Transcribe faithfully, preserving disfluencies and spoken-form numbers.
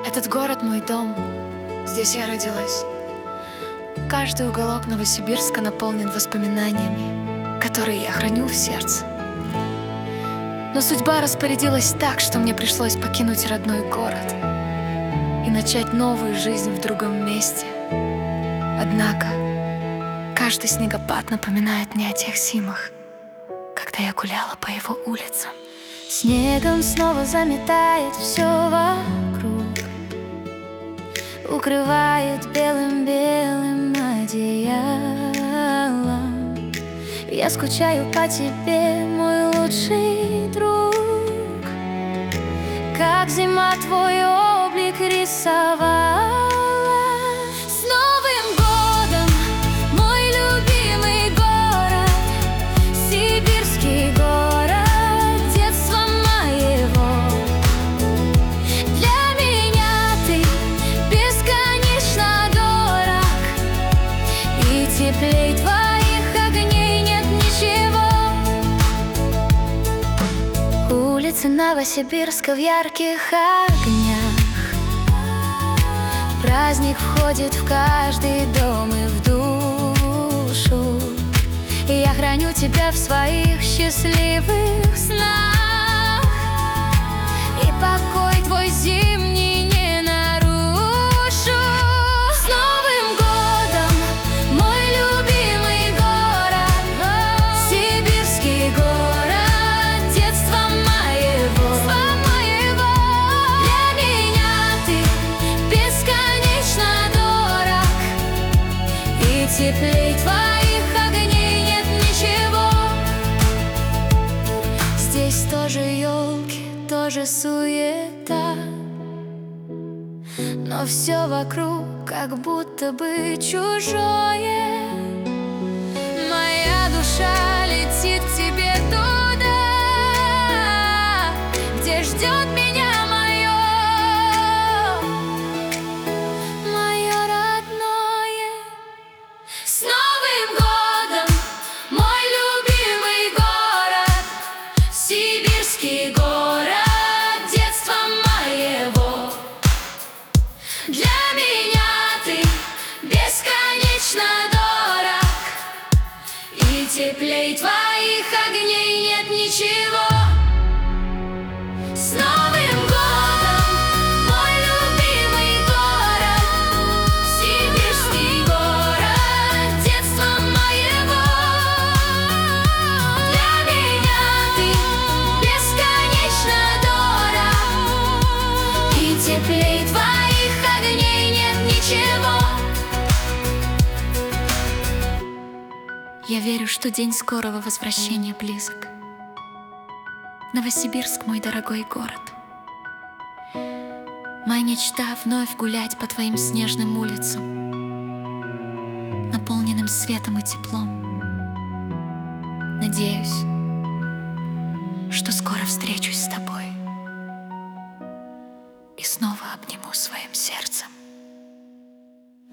Этот город мой дом, здесь я родилась. Каждый уголок Новосибирска наполнен воспоминаниями, которые я храню в сердце. Но судьба распорядилась так, что мне пришлось покинуть родной город и начать новую жизнь в другом месте. Однако каждый снегопад напоминает мне о тех зимах, когда я гуляла по его улицам. Снегом снова заметает все вокруг, укрывает белым-белым одеялом. Я скучаю по тебе, мой лучший друг. Как зима твой облик рисовала. С Новым годом, мой любимый город, сибирский город детства моего. Для меня ты бесконечно дорог, и теплей твоих огней нет ничего. Улицы Новосибирска в ярких огнях, праздник входит в каждый дом и в душу. И я храню тебя в своих счастливых снах, и покой твой зимний не нарушу. С Новым годом, мой любимый город, сибирский город детства моего. Для меня ты бесконечно дорог, и теплей твоих огней нет ничего. Здесь тоже елки, тоже суета, но все вокруг как будто бы чужое. Моя душа летит к тебе туда, где ждет меня мое, мое родное. С Новым годом, мой любимый город, сибирский город детства моего. Для меня ты бесконечно дорог, и теплей твоих огней нет ничего. С Новым годом, мой любимый город, сибирский город детства моего. Для меня ты бесконечно дорог, и теплей твоих огней нет ничего. Я верю, что день скорого возвращения близок. Новосибирск, мой дорогой город. Моя мечта вновь гулять по твоим снежным улицам, наполненным светом и теплом. Надеюсь, что скоро встречусь с тобой и снова обниму своим сердцем.